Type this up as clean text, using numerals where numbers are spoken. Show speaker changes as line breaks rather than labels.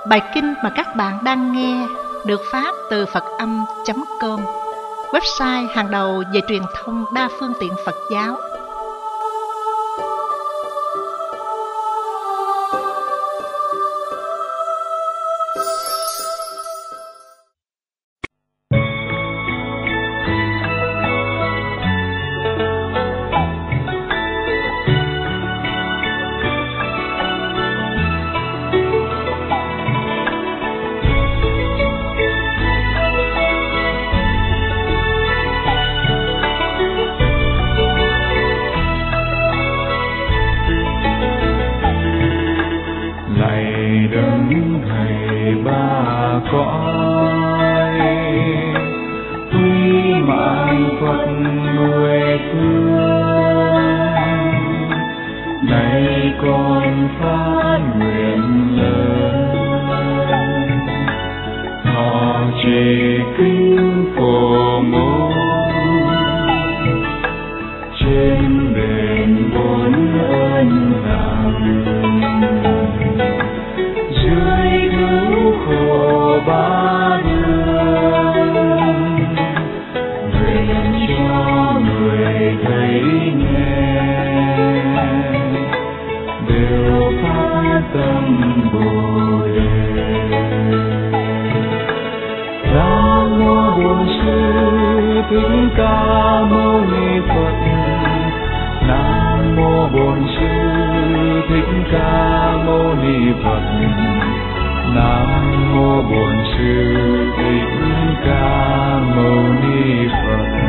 Bài kinh mà các bạn đang nghe được phát từ Phật-âm.com, website hàng đầu về truyền thông đa phương tiện Phật giáo.
cõi quy mạng Phật mười phương. Nay con phát nguyện lớn thọ trì kinh Phổ Môn trên đền bốn ơn lành, dưới cứu khổ ba đường, nguyện cho người thấy nghe đều phát tâm Bồ Đề. Nam mô Bổn Sư Thích Ca Mâu Ni Phật. Nam mô Bổn Sư Thích Ca Mâu Ni Phật. Nam mô Bổn Sư Thích Ca Mâu Ni Phật.